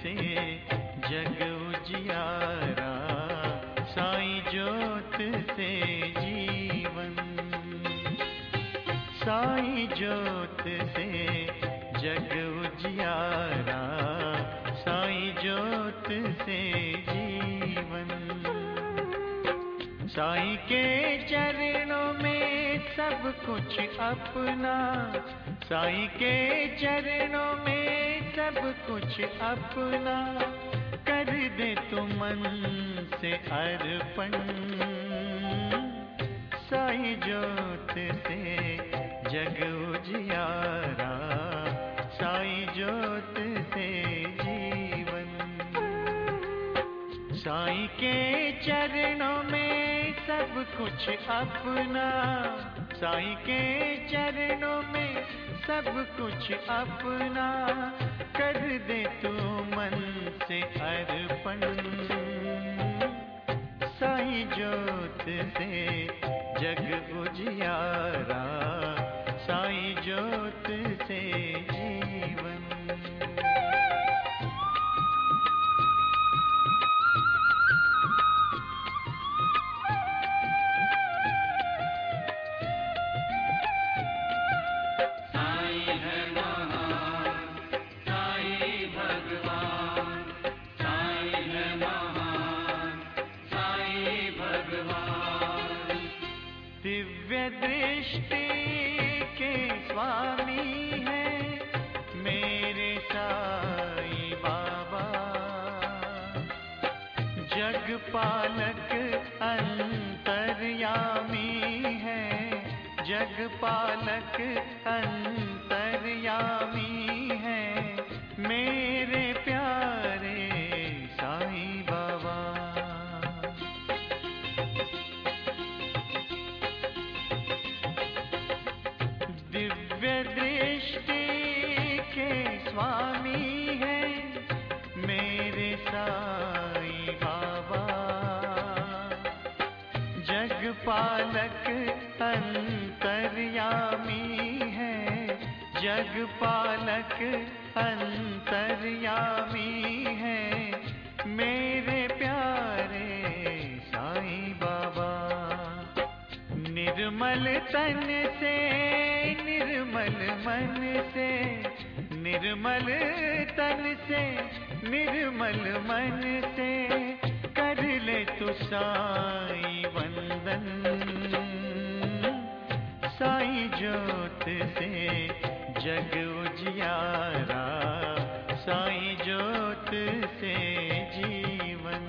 से जग उजियारा, साईं ज्योत से जीवन। साईं ज्योत से जग उजियारा, साईं ज्योत से जीवन। साईं के चरणों में सब कुछ अपना, साईं के चरणों में सब कुछ अपना, कर दे तू मन से अर्पण। साईं ज्योत से जग उजियारा, साईं ज्योत से जीवन। साईं के चरणों में सब कुछ अपना, साईं के चरणों में सब कुछ अपना, कर दे तू मन से अर्पण। साईं ज्योत से जग उजियारा, साईं ज्योत से जीवन। दिव्य दृष्टि के स्वामी हैं मेरे साईं बाबा, जग पालक अंतर्यामी हैं, जग पालक अंतर्यामी हैं मेरे प्यारे साईं बाबा। दिव्य दृष्टि के स्वामी हैं मेरे साईं बाबा, जग पालक अंतर्यामी हैं, जग पालक अंतर्यामी हैं मेरे प्यारे साईं बाबा। निर्मल तन से निर्मल मन से, निर्मल तन से निर्मल मन से, कर ले तू साईं वंदन। साईं ज्योत से जग उजियारा, साईं ज्योत से जीवन।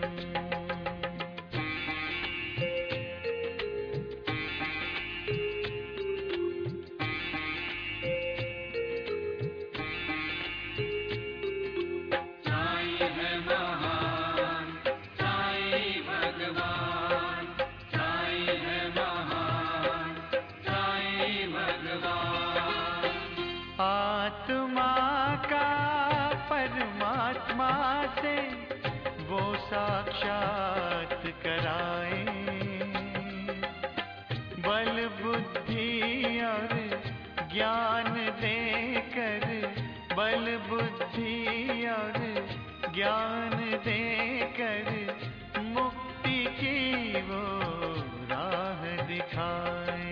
आत्मा का परमात्मा से वो साक्षात कराए, बल बुद्धि और ज्ञान देकर, बल बुद्धि और ज्ञान देकर, मुक्ति की वो राह दिखाए।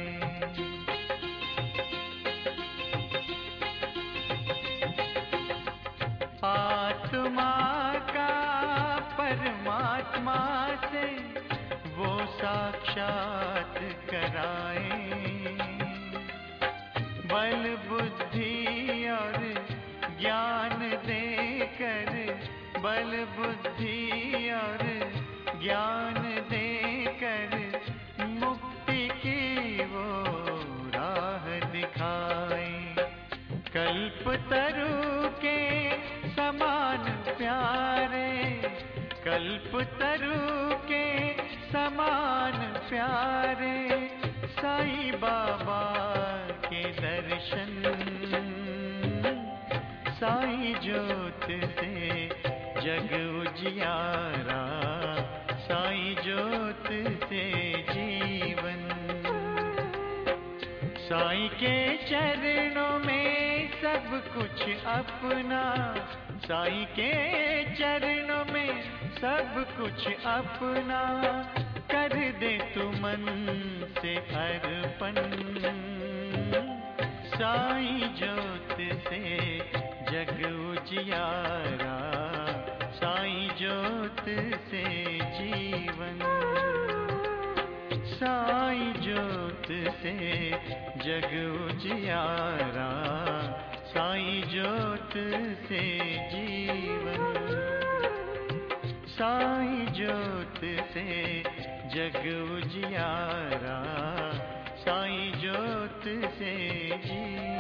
आत्मा का परमात्मा से वो साक्षात कराए, बल बुद्धि और ज्ञान देकर, बल बुद्धि और ज्ञान देकर, मुक्ति की वो राह दिखाए। कल्पतरु के समान प्यारे, कल्पतरु के समान प्यारे, साईं बाबा के दर्शन। साईं ज्योत से जग उजियारा, साईं ज्योत से जीवन। साईं के चरणों में सब कुछ अपना, साईं के चरणों में सब कुछ अपना कर दे तू मन से अर्पण। साईं ज्योत से जग उजियारा, साईं ज्योत से जीवन। साईं ज्योत से जग उजियारा, साईं ज्योत से जीवन। साईं ज्योत से जग उजियारा, साईं ज्योत से जीवन।